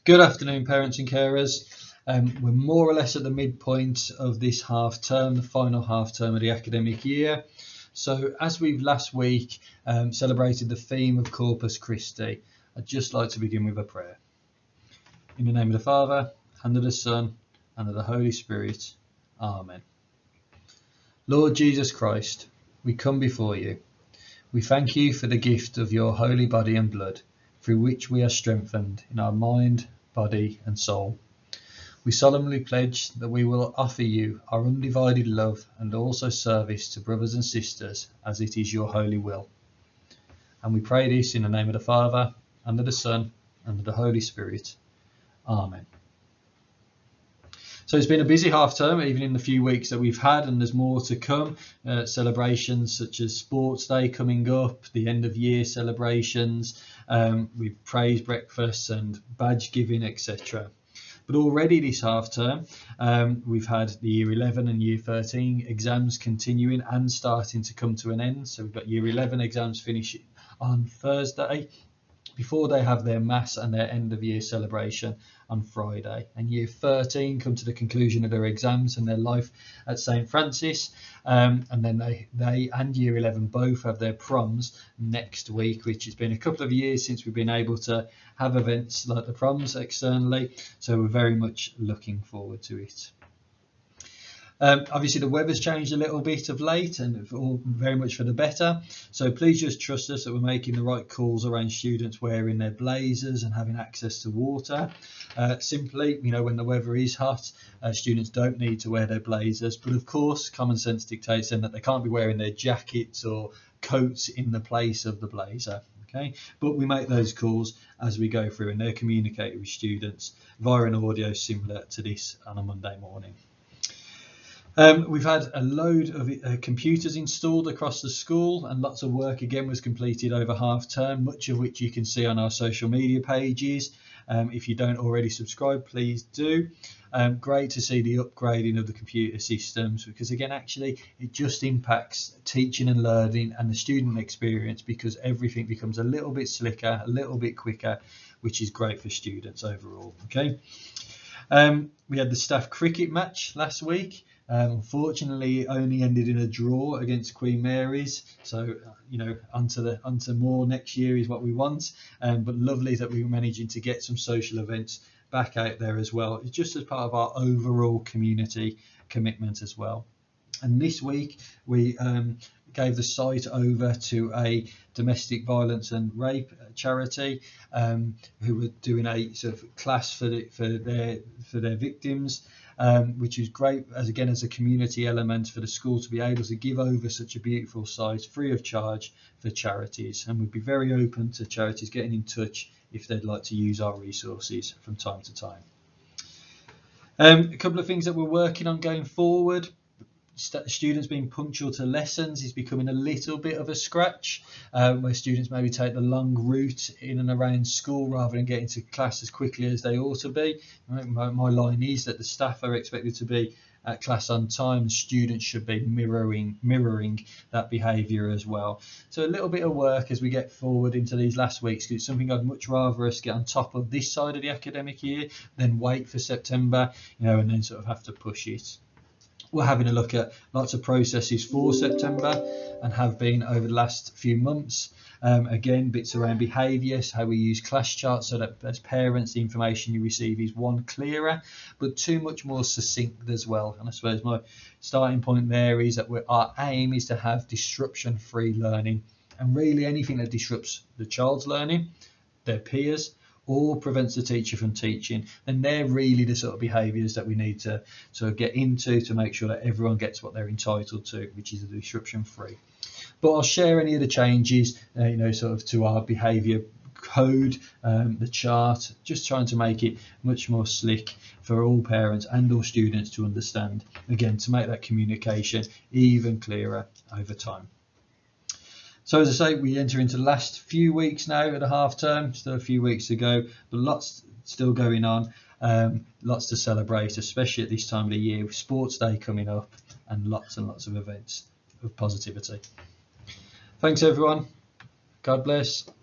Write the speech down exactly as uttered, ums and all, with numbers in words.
Good afternoon, parents and carers. Um, we're more or less at the midpoint of this half term, the final half term of the academic year. So as we've last week um, celebrated the theme of Corpus Christi, I'd just like to begin with a prayer. In the name of the Father, and of the Son, and of the Holy Spirit. Amen. Lord Jesus Christ, we come before you. We thank you for the gift of your holy body and blood, through which we are strengthened in our mind, body and soul. We solemnly pledge that we will offer you our undivided love and also service to brothers and sisters as it is your holy will. And we pray this in the name of the Father, and of the Son, and of the Holy Spirit. Amen. So it's been a busy half term, even in the few weeks that we've had, and there's more to come. Uh, celebrations such as Sports Day coming up, the end of year celebrations, um, with praise breakfasts and badge giving, et cetera. But already this half term, um, we've had the year eleven and year thirteen exams continuing and starting to come to an end. So we've got year eleven exams finishing on Thursday, before they have their mass and their end of year celebration on Friday, and year thirteen come to the conclusion of their exams and their life at Saint Francis, um, and then they they and year eleven both have their proms next week, which has been a couple of years since we've been able to have events like the proms externally, so we're very much looking forward to it. Um, obviously the weather's changed a little bit of late, and all very much for the better, so please just trust us that we're making the right calls around students wearing their blazers and having access to water. Uh, simply, you know, when the weather is hot, uh, students don't need to wear their blazers, but of course common sense dictates then that they can't be wearing their jackets or coats in the place of the blazer. Okay, but we make those calls as we go through, and they're communicated with students via an audio similar to this on a Monday morning. Um, we've had a load of uh, computers installed across the school, and lots of work again was completed over half term, much of which you can see on our social media pages. Um, if you don't already subscribe, please do. Um, great to see the upgrading of the computer systems, because again actually it just impacts teaching and learning and the student experience, because everything becomes a little bit slicker, a little bit quicker, which is great for students overall. Okay. Um, we had the staff cricket match last week. Um, unfortunately, it only ended in a draw against Queen Mary's. So, you know, onto the onto more next year is what we want. Um, but lovely that we were managing to get some social events back out there as well. It's just as part of our overall community commitment as well. And this week we um, gave the site over to a domestic violence and rape charity, um, who were doing a sort of class for the, for their for their victims, um, which is great as again as a community element for the school to be able to give over such a beautiful site free of charge for charities. And we'd be very open to charities getting in touch if they'd like to use our resources from time to time. Um, a couple of things that we're working on going forward. Students being punctual to lessons is becoming a little bit of a scratch, um, where students maybe take the long route in and around school rather than getting to class as quickly as they ought to be. My, my line is that the staff are expected to be at class on time. Students should be mirroring mirroring that behaviour as well. So a little bit of work as we get forward into these last weeks, because it's something I'd much rather us get on top of this side of the academic year than wait for September, you know, and then sort of have to push it. We're having a look at lots of processes for September, and have been over the last few months. Um, again, bits around behaviours, how we use class charts so that as parents the information you receive is one, clearer, but two, much more succinct as well. And I suppose my starting point there is that we're, our aim is to have disruption free learning, and really anything that disrupts the child's learning, their peers, or prevents the teacher from teaching, then they're really the sort of behaviours that we need to sort of get into to make sure that everyone gets what they're entitled to, which is a disruption free. But I'll share any of the changes, uh, you know, sort of to our behaviour code, um, the chart, just trying to make it much more slick for all parents and all students to understand, again, to make that communication even clearer over time. So as I say, we enter into the last few weeks now at the half term, still a few weeks to go, but lots still going on, um, lots to celebrate, especially at this time of the year, with Sports Day coming up and lots and lots of events of positivity. Thanks everyone, God bless.